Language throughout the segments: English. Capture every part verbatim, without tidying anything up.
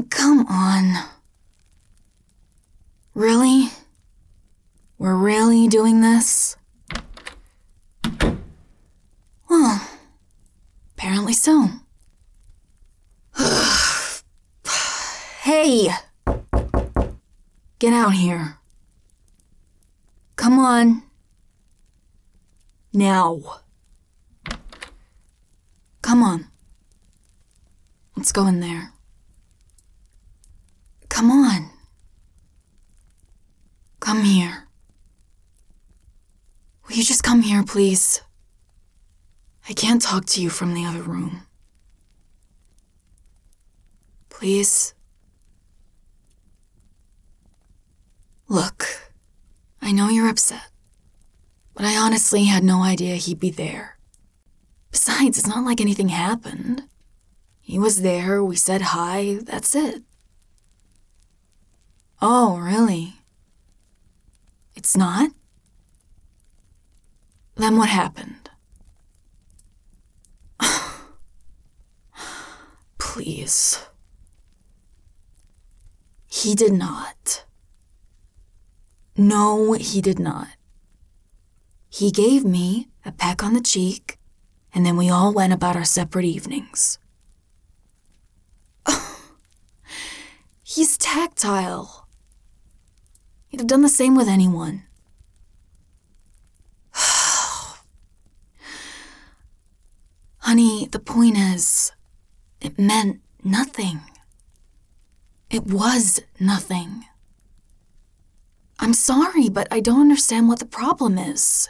Come on. Really? We're really doing this? Well, apparently so. Hey! Get out here. Come on. Now. Come on. Let's go in there. Come on. Come here. Will you just come here, please? I can't talk to you from the other room. Please? Look, I know you're upset, but I honestly had no idea he'd be there. Besides, it's not like anything happened. He was there, we said hi, that's it. Oh, really? It's not? Then what happened? Please. He did not. No, he did not. He gave me a peck on the cheek, and then we all went about our separate evenings. He's tactile. He'd have done the same with anyone. Honey, the point is, it meant nothing. It was nothing. I'm sorry, but I don't understand what the problem is.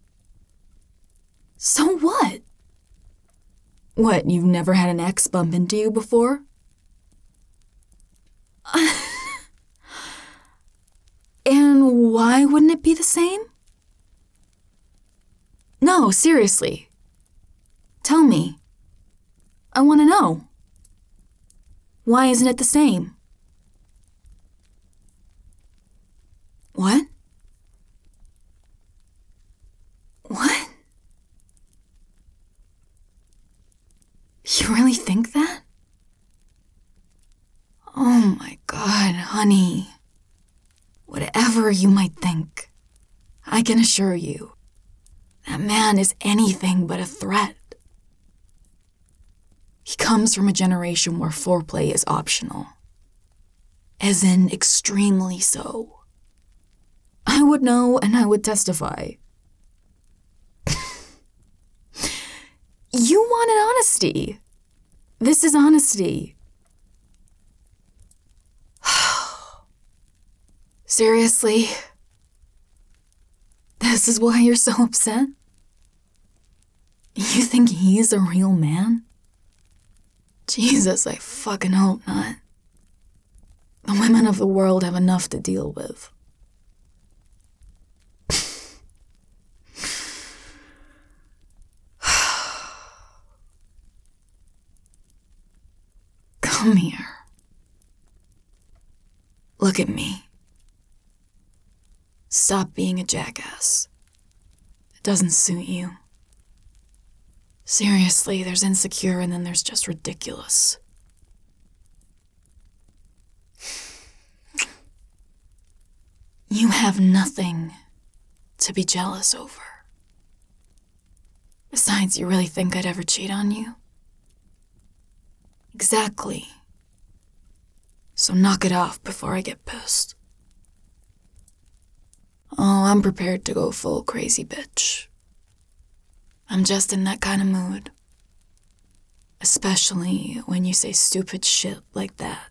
So what? What, you've never had an ex bump into you before? And why wouldn't it be the same? No, seriously. Tell me. I want to know. Why isn't it the same? What? What? You really think that? Oh my God, honey. Whatever you might think, I can assure you, that man is anything but a threat. He comes from a generation where foreplay is optional. As in, extremely so. I would know and I would testify. You wanted honesty. This is honesty. Seriously? This is why you're so upset? You think he's a real man? Jesus, I fucking hope not. The women of the world have enough to deal with. Come here. Look at me. Stop being a jackass. It doesn't suit you. Seriously, there's insecure and then there's just ridiculous. You have nothing to be jealous over. Besides, you really think I'd ever cheat on you? Exactly. So knock it off before I get pissed. Oh, I'm prepared to go full crazy bitch. I'm just in that kind of mood. Especially when you say stupid shit like that.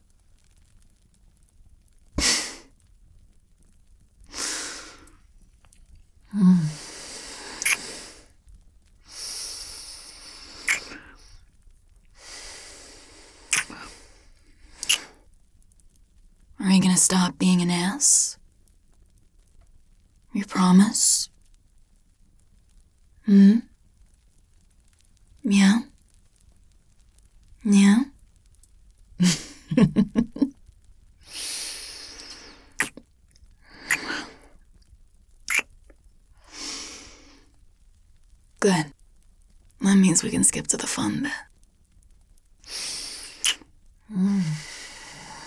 mm. Are you gonna stop being an ass? You promise? Hmm? Yeah? Yeah? Good. That means we can skip to the fun bit. Mm.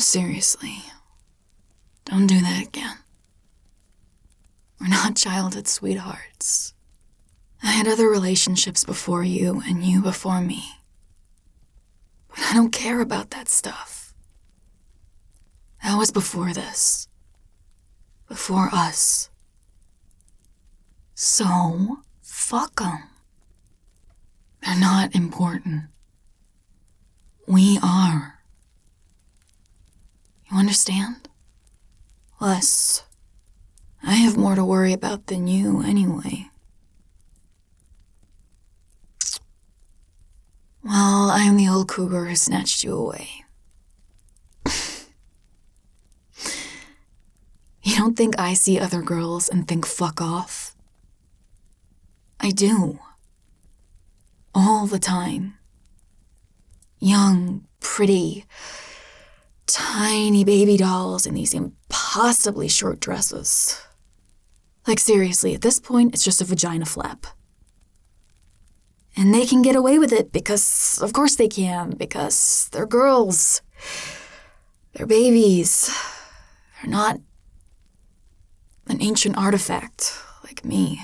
Seriously, don't do that again. We're not childhood sweethearts. I had other relationships before you and you before me. But I don't care about that stuff. That was before this. Before us. So, fuck 'em. They're not important. We are. You understand? Plus, I have more to worry about than you anyway. Well, I am the old cougar who snatched you away. You don't think I see other girls and think fuck off? I do. All the time. Young, pretty, tiny baby dolls in these impossibly short dresses. Like seriously, at this point, it's just a vagina flap. And they can get away with it because, of course they can, because they're girls. They're babies. They're not an ancient artifact like me.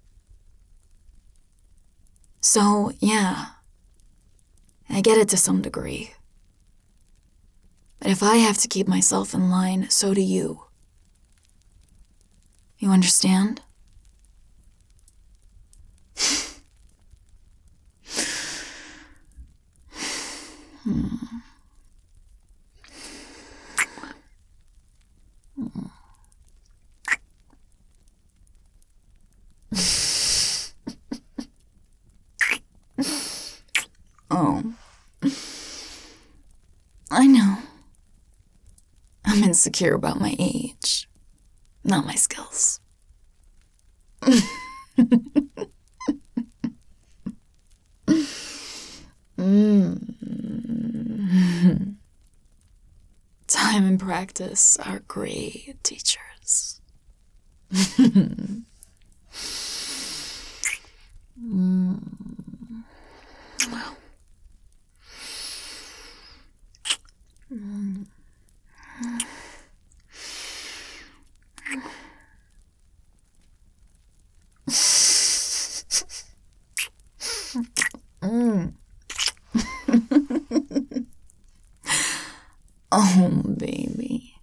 So, yeah, I get it to some degree. But if I have to keep myself in line, so do you. You understand? hmm. Hmm. Oh. I know. I'm insecure about my age, not my skills. mm. Time and practice are great teachers. mm. Well. Mm. mm. Oh, baby.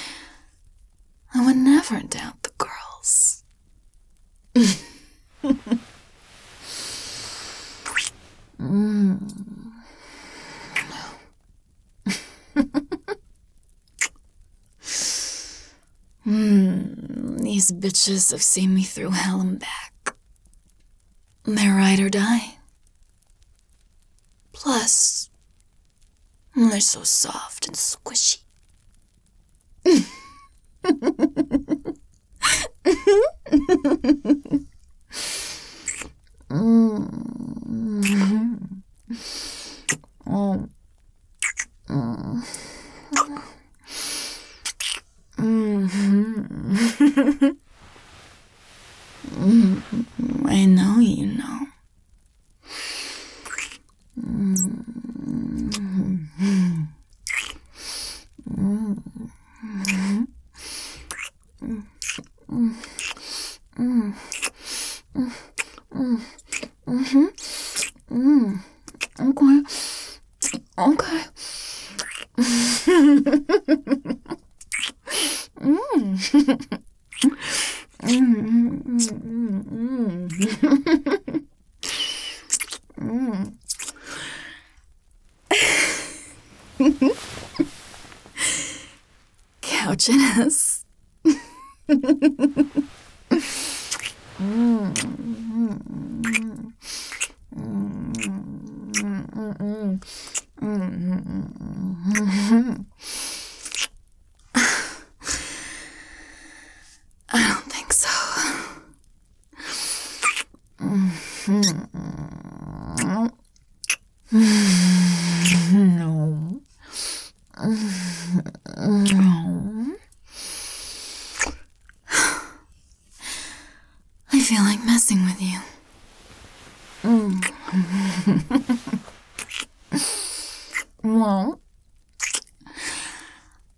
I would never doubt the girls. mm. Hmm, these bitches have seen me through hell and back. They're ride or die. Plus, they're so soft and squishy. mm-hmm. Oh. Mm. Mm-hmm. mm-hmm. I know you know. Mm-hmm. Mm-hmm. Mm-hmm. Mm-hmm. Mm-hmm. Mm-hmm. Okay. Okay. Couchiness. I don't think so. No. No. I feel like messing with you. Well,